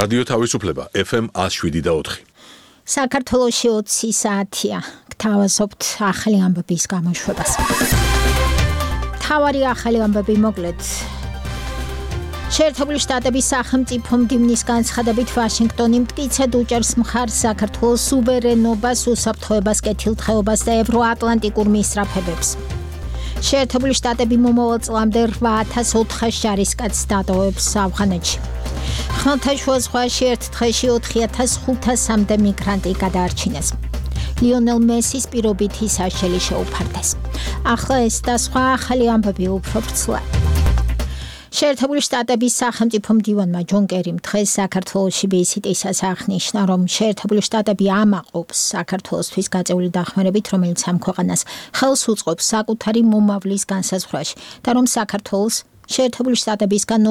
რადიო თავისუფლება FM 107.4. საქართველოში 20 საათია. გთავაზობთ ახალი ამბების გამოშვებას. თავარი ახალი ამბები მოკლედ. შეერთებული შტატების სახელმწიფო მდივნის განცხადებით ვაშინგტონი მტკიცედ უჭერს მხარს საქართველოს სუვერენობას, უსაფრთხოებას, კეთილდღეობას და ევროატლანტიკურ მისწრაფებებს. შეერთებული შტატები მომავალ წლამდე 8,400 ჯარისკაცს დატოვებს ავღანეთში. ხმელთაშუა ზღვაში ერთ დღეში 4,500-მდე მიგრანტი გადაარჩინეს. ლიონელ მესის პირობითი საშელი შეუფარდეს. ახლა ეს და სხვა ახალი ამბები უფრო ვრცლად. შეერთებული შტატების სახელმწიფო მდივანმა ჯონ კერიმ დღეს საქართველოში ვიზიტისას აღნიშნა, რომ შეერთებული შტატები ამაყობს საქართველოსთვის გაწეული დახმარებით, რომელიც ამ ქვეყანას ხელს უწყობს საკუთარი მომავლის განსაზღვრაში და რომ საქართველოს შეერთებული შტატებისგან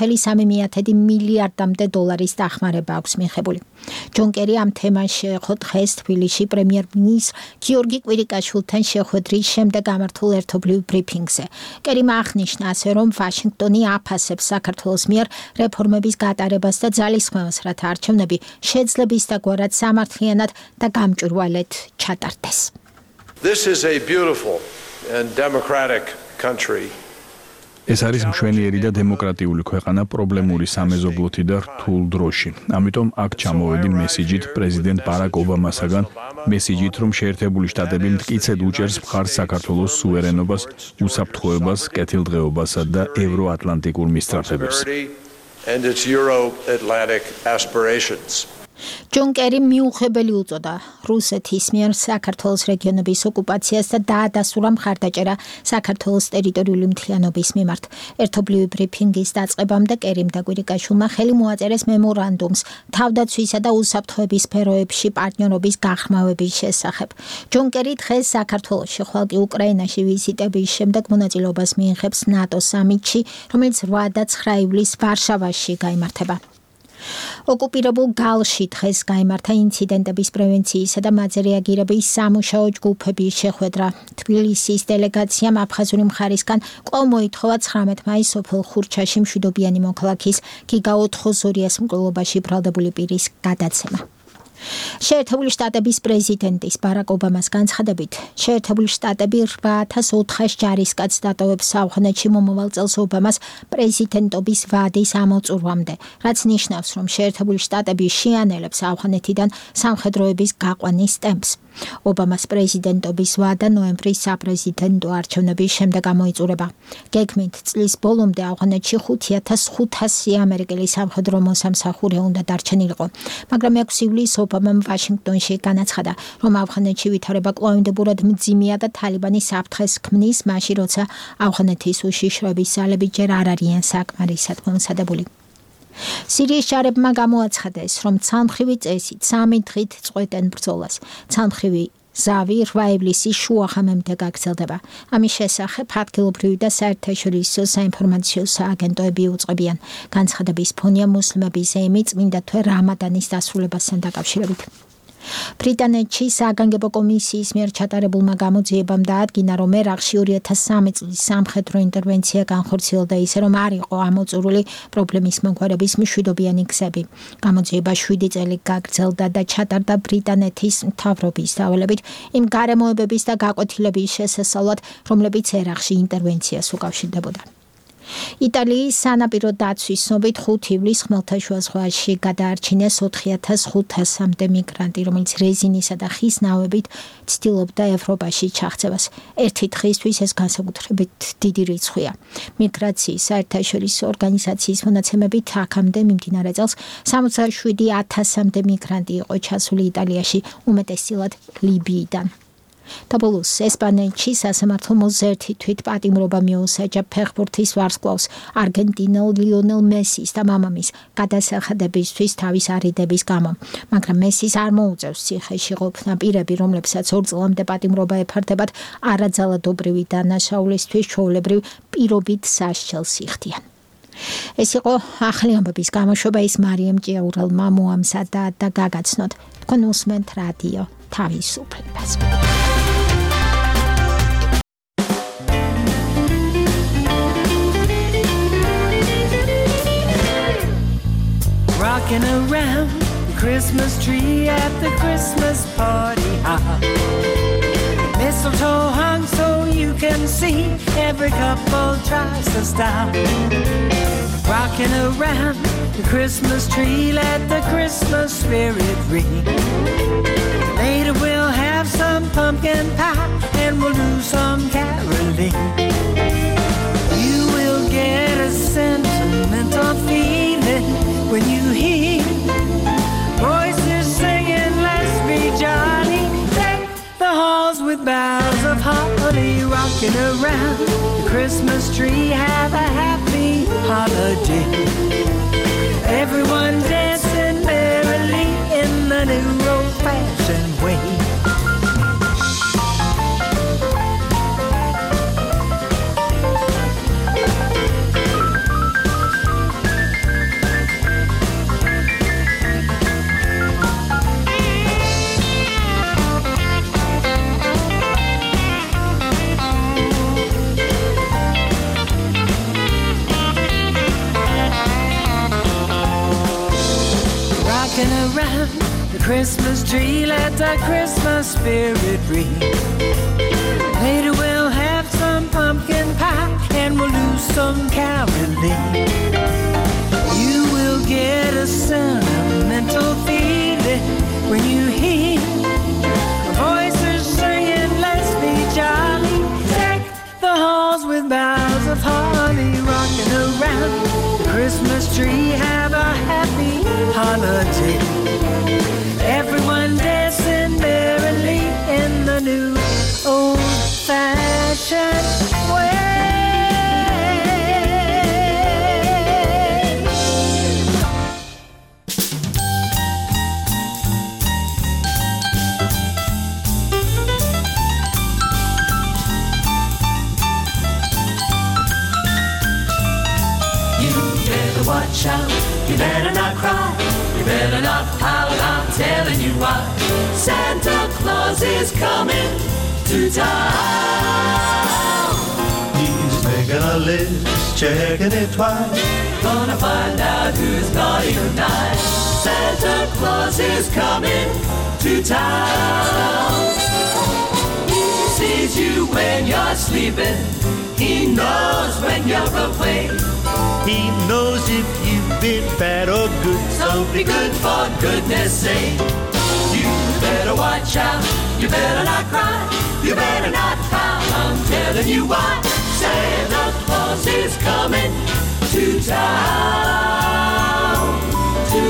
4,3 მილიარდამდე დოლარის დახმარება აქვს მიღებული. ჯონ კერი ამ თემას შეეხო დღეს თბილისში პრემიერ-მინისტრ გიორგი კვირიკაშვილთან შეხვედრის შემდეგ გამართულ ერთობლივ ბრიფინგზე. კერიმ აღნიშნა ასე, რომ ვაშინგტონი აფასებს საქართველოს მიერ რეფორმების გატარებას და ძალისხმევას, რათა არჩევნები შეძლებისდაგვარად სამართლიანად და გამჭვირვალედ ჩატარდეს. This is a beautiful and democratic country. ეს არის მშვენიერი და დემოკრატიული ქვეყანა პრობლემური სამეზობლოთი და რთულ დროში. ამიტომ აქ ჩამოვედი მესიჯით პრეზიდენტ ბარაკ ობამასაგან, მესიჯით, რომ შეერთებული შტატები მტკიცედ უჭერს მხარს საქართველოს სუვერენობას, უსაფრთხოებას, კეთილდღეობასა და ევროატლანტიკურ მისწრაფებებს. And its Euro-Atlantic aspirations. ჯონ კერი მიუღებელი უწოდა რუსეთის მიერ საქართველოს რეგიონების ოკუპაციას და დაადასტურა მხარდაჭერა საქართველოს ტერიტორიული მთლიანობის მიმართ. ერთობლივი ბრიფინგის დაწყებამდე კერიმ და კვირიკაშვილმა ხელი მოაწერეს მემორანდუმს თავდაცვისა და უსაფრთხოების სფეროებში პარტნიორობის გახმავების შესახებ. ჯონ კერი დღეს საქართველოში, ხვალ კი უკრაინაში ვიზიტების შემდეგ მონაწილეობას მიიღებს ნატოს სამიტში, რომელიც 8 და 9 ივლისს ვარშავაში გაიმართება. ოკუპირებულ გალში დღეს გაიმართა ინციდენტების პრევენციისა და მათზე რეაგირების სამუშაო ჯგუფების შეხვედრა. თბილისის დელეგაციამ აფხაზური მხარისგან კვლავ მოითხოვა 19 მაისს სოფელ ხურჩაში მშვიდობიანი მოქალაქის გიგა ოთხოზორიას მკვლელობაში ბრალდებული პირის გადაცემა. შეერთებული შტატების პრეზიდენტის ბარაკ ობამას განცხადებით, შეერთებული შტატები 8,400 ჯარისკაცს დატოვებს ავღანეთში მომავალ წელს ობამას პრეზიდენტობის ვადის ამოწურვამდე, რაც ნიშნავს, რომ შეერთებული შტატები შეანელებს ავღანეთიდან სამხედროების გაყვანის ტემპს. ობამას პრეზიდენტობის ვადა ნოემბრის საპრეზიდენტო არჩევნების შემდეგ გამოიწურება. გეგმით წლის ბოლომდე ავღანეთში 5,500 ამერიკელი სამხედრო მოსამსახურე უნდა დარჩენილიყო, მაგრამ 6 ივლისს ობამამ ვაშინგტონში განაცხადა, რომ ავღანეთში ვითარება კვლავინდებურად მძიმეა და თალიბანი საფრთხეს ქმნის, მაშინ როცა ავღანეთის უშიშროების ძალები ჯერ არ არიან საკმარისად მომზადებული. სირიის ჯარებმა გამოაცხადეს, რომ ცალმხრივი წესით 3 დღით წყვეტენ ბრძოლას. ცალმხრივი ზავი 8 ივლისის შუახამემდე გაგრძელდება. ამის შესახებ ადგილობრივი და საერთაშორისო საინფორმაციო სააგენტოები უწყებიან. განცხადების ფონია მუსლიმების ზეიმი წმინდა თვე რამადანის დასრულებასთან დაკავშირებით. ბრიტანეთში საგანგებო კომისიის მიერ ჩატარებულმა გამოძიებამ დაადგინა, რომ ერაყში 2003 წლის სამხედრო ინტერვენცია განხორციელდა ისე, რომ არ იყო ამოწურული პრობლემის მოგვარების მშვიდობიანი გზები. გამოძიება 7 წელი გაგრძელდა და ჩატარდა ბრიტანეთის მთავრობის დავალებით იმ გარემოებების და გაკვეთილების შესასწავლად, რომლებიც ერაყში ინტერვენციას უკავშირდებოდა. იტალიის სანაპირო დაცვის ცნობით 5 ივლისს ხმელთაშუა ზღვაში გადაარჩინეს 4,500-მდე მიგრანტი, რომელიც რეზინისა და ხის ნავებით ცდილობდა ევროპაში ჩაღწევას. ერთი დღისთვის ეს განსაკუთრებით დიდი რიცხვია. მიგრაციის საერთაშორისო ორგანიზაციის მონაცემებით აქამდე მიმდინარე წელს 67,000-მდე მიგრანტი იყო ჩასული იტალიაში, უმეტესწილად ლიბიიდან. დაბოლოს ესპანეთში სასამართლო მოზერთი თვით პატიმრობა მიუსაჯა ფეხბურთის ვარსკვლავს არგენტინელ ლიონელ მესის და მამამის გადასახადებისთვის თავის არიდების გამო, მაგრამ მესის არ მოუწევს ციხეში ყოფნა. პირები, რომლებსაც 2 წლამდე პატიმრობა ეფარდებათ, არაძალადობრივი დანაშაულისთვის ჩვეულებრივ პირობით სასჯელს იხდიან. ეს იყო ახალი ამბების გამოშვება. ის მარიამ ჭიაურელმა მოამზადა და გაგაცნოთ. თქვენ უსმენთ რადიო თავისუფლებას. Rocking around the Christmas tree at the Christmas party hop. Mistletoe hung so you can see, every couple tries to stop. Rocking around the Christmas tree, let the Christmas spirit ring. Later we'll have some pumpkin pie and we'll do some caroling. You will get a sentimental feeling when you hear voices singing, let's be jolly. Deck the halls with boughs of holly. Rocking around the Christmas tree, have a happy holiday. Everyone dancing merrily in the new old-fashioned way. Around the Christmas tree, let the Christmas spirit ring. Later we'll have some pumpkin pie and we'll do some caroling. You will get a sentimental feeling when you hear voices singing, let's be jolly. Deck the halls with boughs of holly. Rocking around the Christmas tree, have a happy holiday. Everyone dancing merrily in the new old-fashioned way. You better watch out, you better not cry, you better not pout, I'm telling you why. Santa Claus is coming to town. He's making a list, checking it twice. Gonna find out who's naughty or nice. Santa Claus is coming to town. He sees you when you're sleeping. He knows when you're awake. He knows if you've been bad or good. So be good for goodness sake. You better watch out, you better not cry, you better not pout, I'm telling you why. Santa Claus is coming to town, to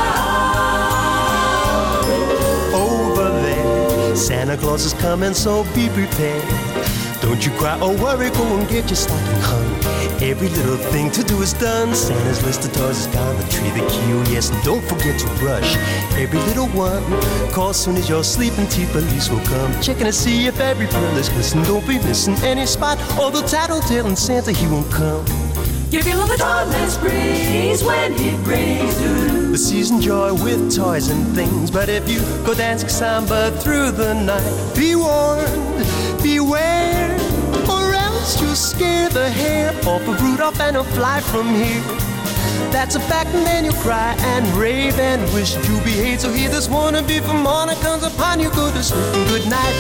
town. Over there, Santa Claus is coming, so be prepared. Don't you cry or worry, go and get your stocking hung. Every little thing to do is done. Santa's list of toys is down the tree, the key, oh yes, and don't forget to brush every little one. Call soon as you're sleeping, T-Police will come, checking to see if every pearl is glistening. Don't be missing any spot, or they'll tattletale Santa, he won't come. Give your love a dawnless breeze when he brings you the season joy with toys and things. But if you go dancing samba through the night, be warned, beware, or else you'll scare the hair off of Rudolph and he'll fly from here. That's a fact, and then you'll cry and rave and wish you behave. So hear this warning before morning comes upon you. Go to sleep and good night.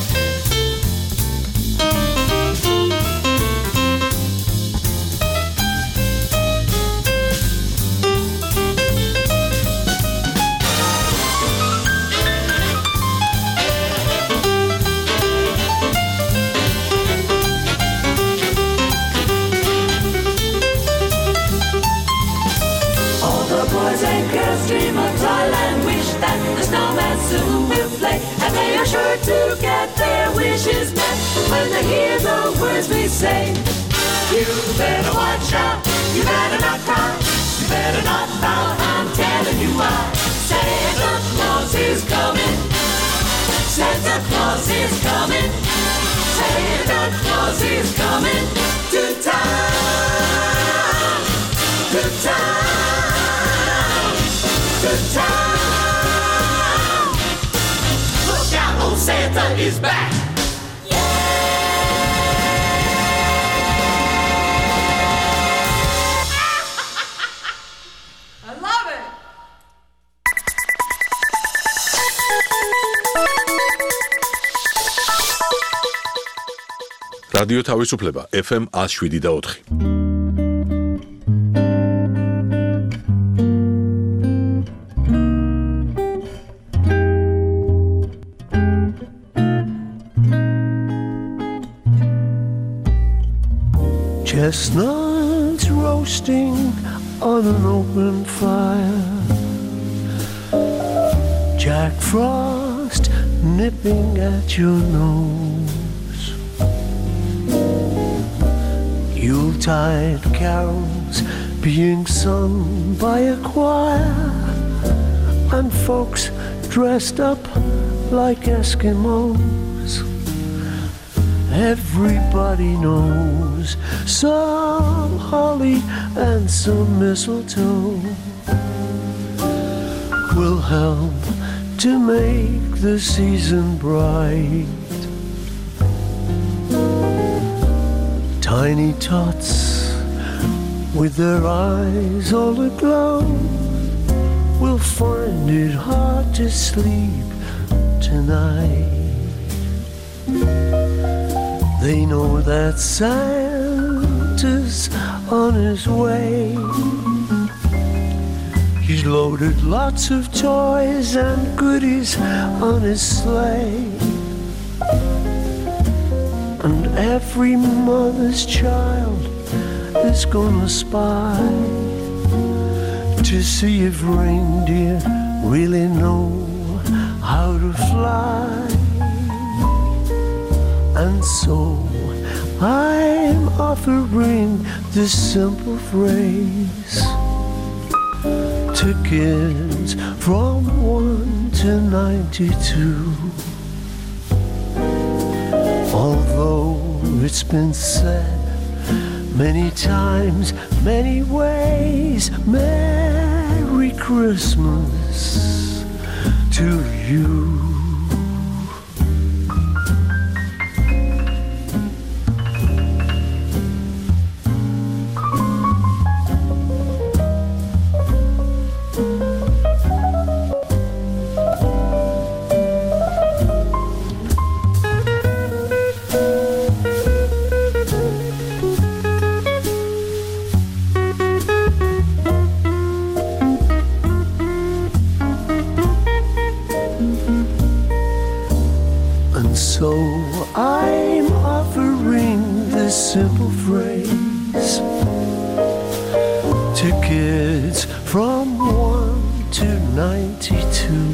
Dream of toyland, wish that the snowman soon will play, and they are sure to get their wishes met when they hear the words we say. You better watch out, you better not cry, you better not pout, I'm telling you why. Santa Claus is coming, Santa Claus is coming, Santa Claus is coming to town, to town. To town. Look out, old Santa is back. I love it. რადიო თავისუფლება FM 107.4. Chestnuts roasting on an open fire, Jack Frost nipping at your nose, Yuletide carols being sung by a choir, and folks dressed up like Eskimos. Everybody knows some holly and some mistletoe will help to make the season bright. Tiny tots with their eyes all aglow will find it hard to sleep tonight. They know that Santa's on his way. He's loaded lots of toys and goodies on his sleigh. And every mother's child is gonna spy to see if reindeer really know how to fly. And so I'm offering this simple phrase to kids from 1 to 92. Although it's been said many times, many ways, Merry Christmas to you. So I'm offering this simple phrase to kids from 1 to 92.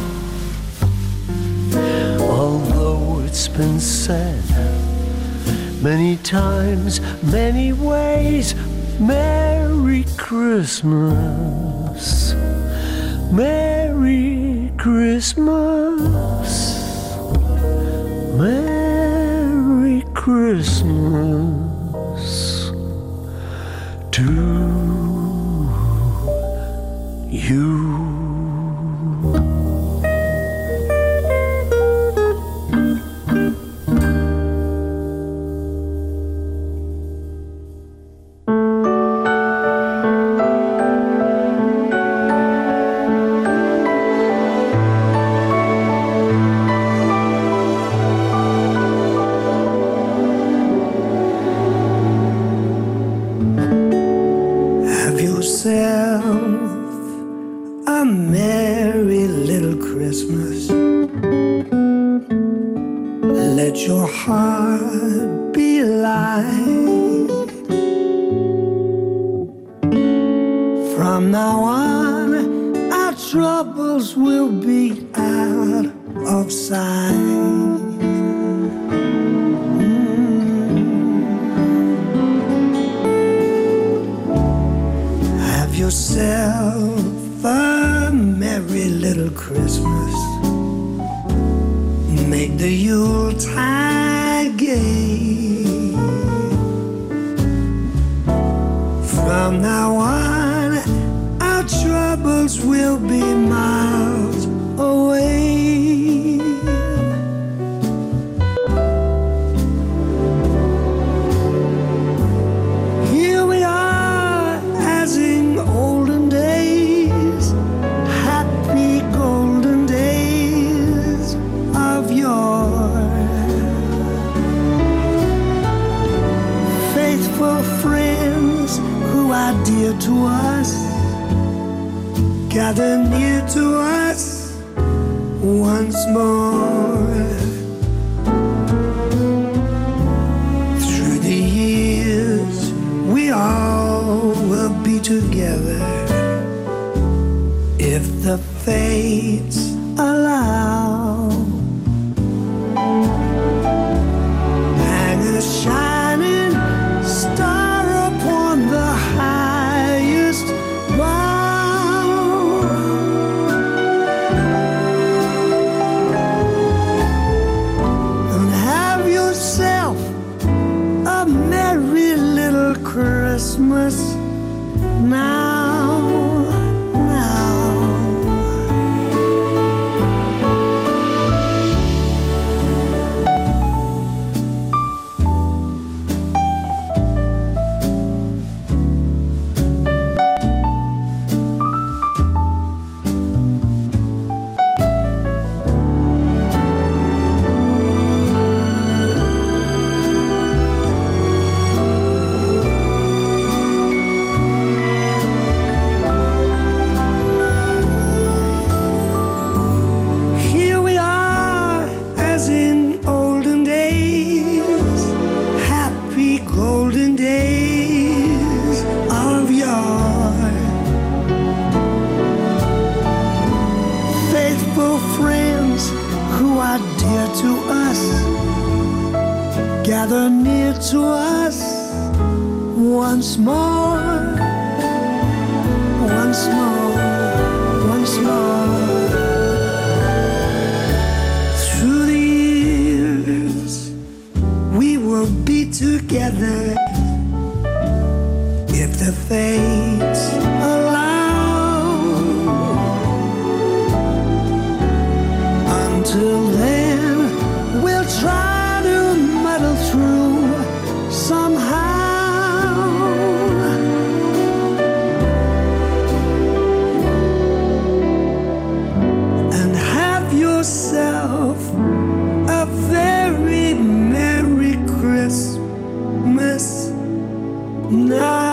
Although it's been said many times, many ways, Merry Christmas, Merry Christmas, Merry Christmas to you. A merry little Christmas. Let your heart be light. From now on, our troubles will be out of sight. Have yourself a merry little Christmas. Make the Yuletide gay. From now on, our troubles will be miles away. Here we are, as in olden days, happy golden days of yore. friends who are dear to us gather near to us once more. Through the years, we all will be together if the fates allow. Hang a shining star upon the highest bough. And have yourself a merry little Christmas now. Gather near to us once more, once more, once more. Through the years, we will be together if the fates allow. Until then, we'll try through somehow. And have yourself a very Merry Christmas now.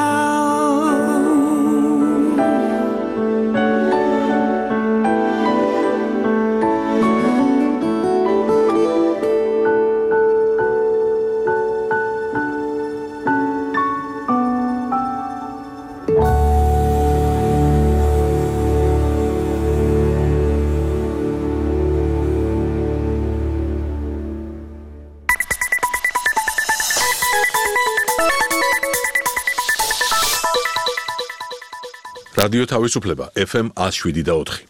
რადიო თავისუფლება FM 107.4.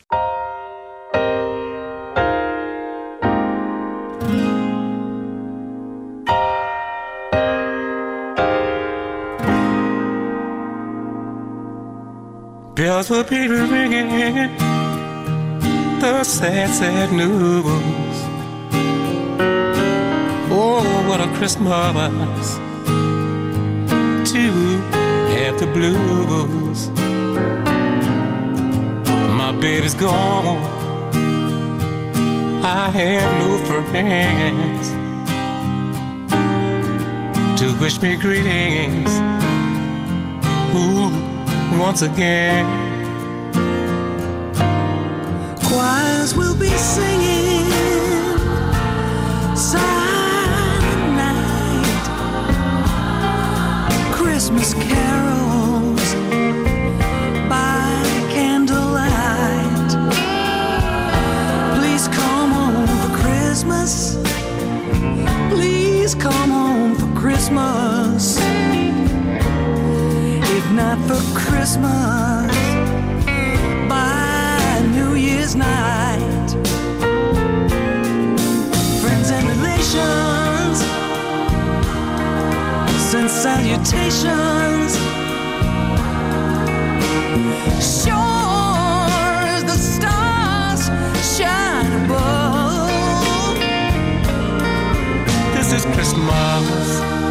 Bells will be ringing the sad, sad news. Oh, what a Christmas to have the blues. My baby's gone, I have no friends to wish me greetings. Ooh, once again. Choirs will be singing silent night, Christmas carols by candlelight. Please come home for Christmas. Please come home for Christmas. If not for Christmas, by New Year's night. Friends and relations send salutations. Sure as the stars shine above. This is Christmas.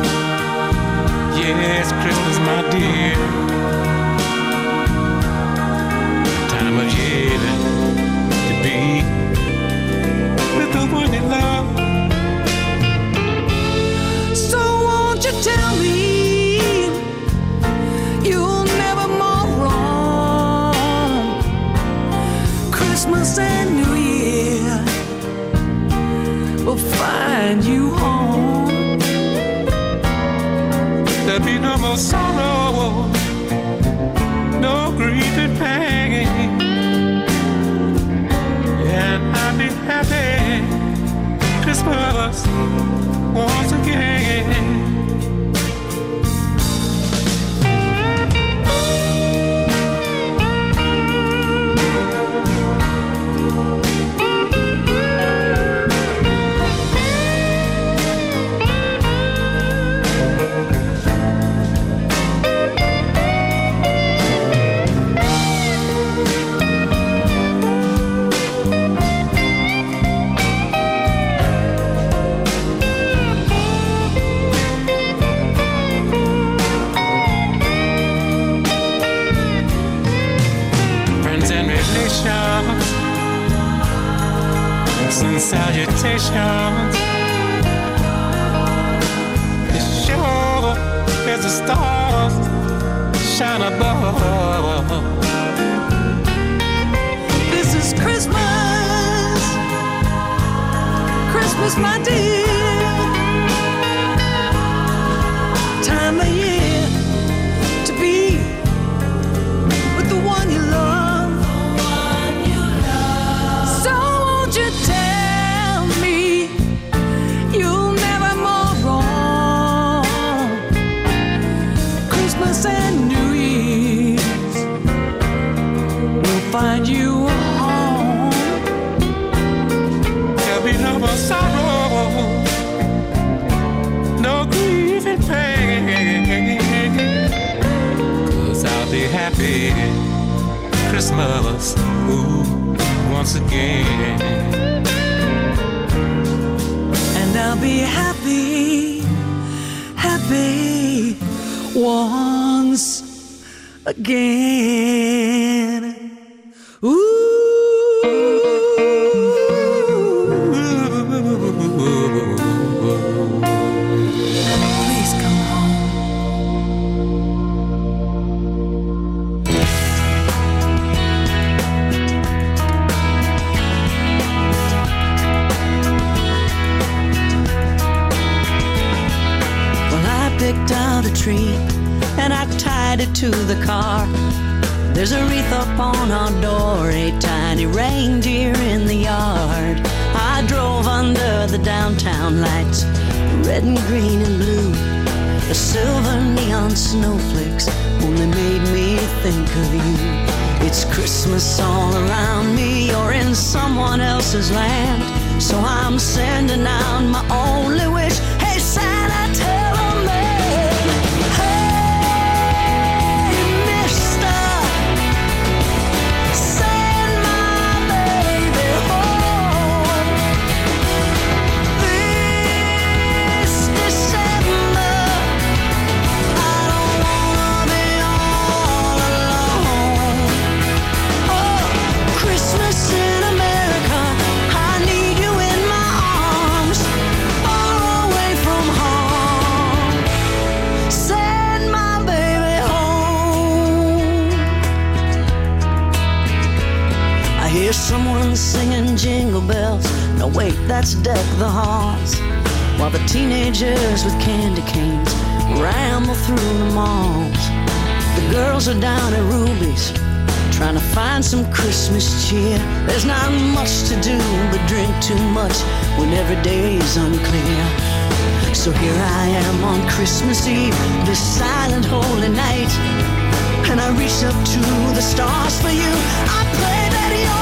Yes, Christmas, my dear. Time of year to be with the one you love. So won't you tell me There'll be no more sorrow, no grief and pain, and I'll be happy Christmas once again. And salutations. It's sure as the stars shine above. This is Christmas, Christmas, my dear. Time of year to be with the one you love. You tell me you'll never more wrong. Christmas and New Year's will find you home. There'll be no more sorrow, no grief and pain, 'cause I'll be happy Christmas, ooh, once again. And I'll be happy, happy once again. Ooh. Please come home. Picked out a tree and I tied it to the car. There's a wreath up on our door, a tiny reindeer in the yard. I drove under the downtown lights, red and green and blue. The silver neon snowflakes only made me think of you. It's Christmas all around me, you're in someone else's land. So I'm sending out my only wish. Hey Santa, tell them someone singing jingle bells. No wait, that's Deck the Halls. While the teenagers with candy canes ramble through the malls. The girls are down at Ruby's trying to find some Christmas cheer. There's not much to do but drink too much when every day's unclear. So here I am on Christmas Eve, this silent holy night, and I reach up to the stars for you. I pray that you're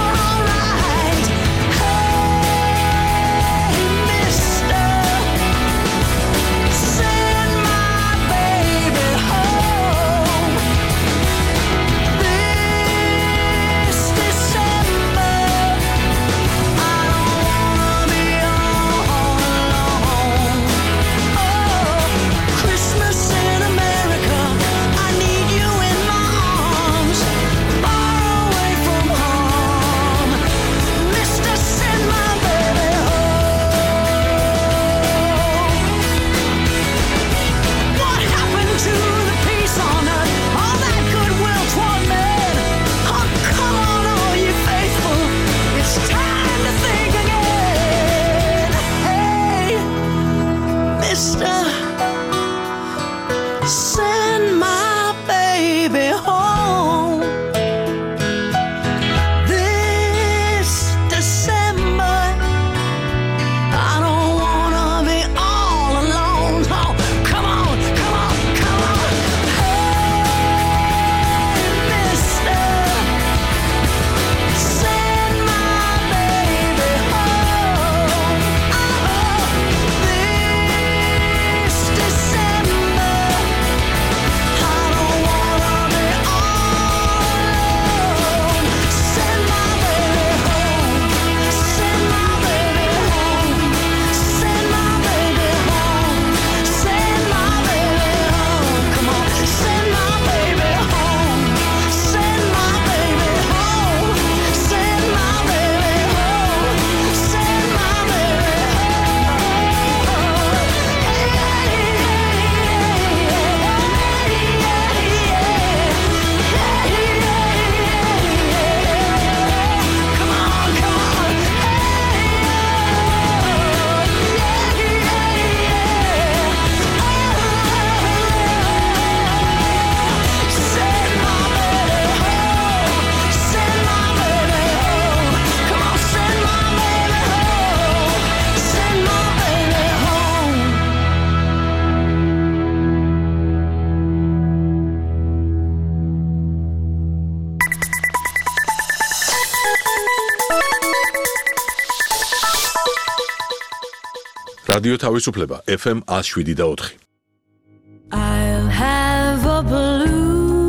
რადიო თავისუფლება FM 107.4. I'll have a blue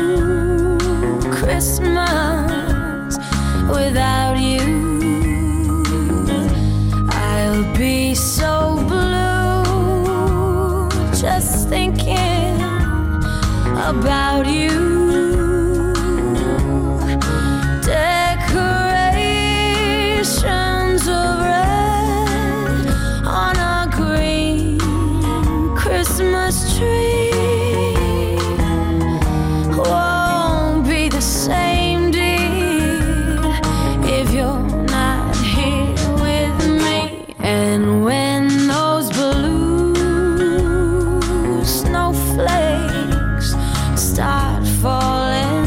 Christmas without you. I'll be so blue just thinking about you. Decorations of red on a green Christmas tree won't be the same, dear, if you're not here with me. And when those blue snowflakes start falling,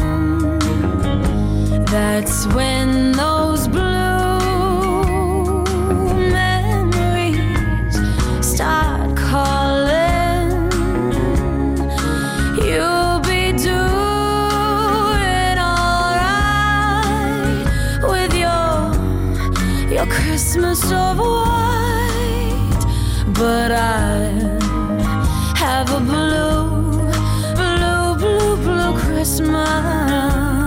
that's when those blue memories start calling. You'll be doing alright with your Christmas of white, but I'll have a blue Christmas.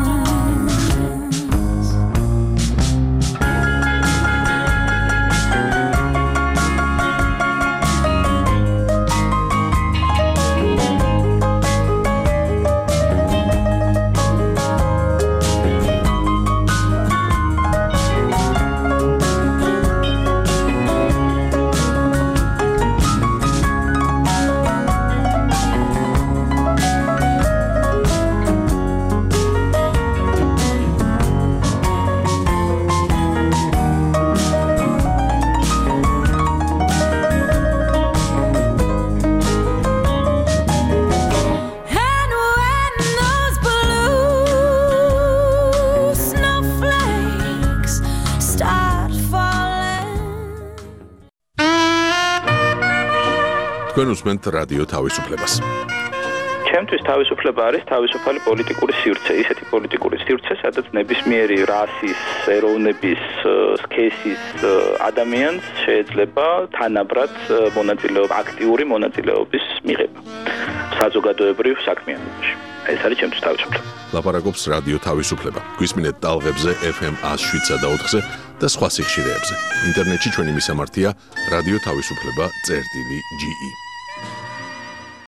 თქვენ უსმენთ რადიო თავისუფლებას. ჩემთვის თავისუფლება არის თავისუფალი პოლიტიკური სივრცე, ისეთი პოლიტიკური სივრცე, სადაც ნებისმიერი რასის, ეროვნების, სქესის ადამიანს შეიძლება თანაბრად აქტიური მონაწილეობის მიღება საზოგადოებრივ საქმიანობაში. ეს არის ჩემთვის თავისუფლება. ლაპარაკობს რადიო თავისუფლება. გვისმინეთ ტალღებზე FM 107.4-ზე და სხვა სიხშირეებზე. ინტერნეტში ჩვენი მისამართია რადიო თავისუფლება.ge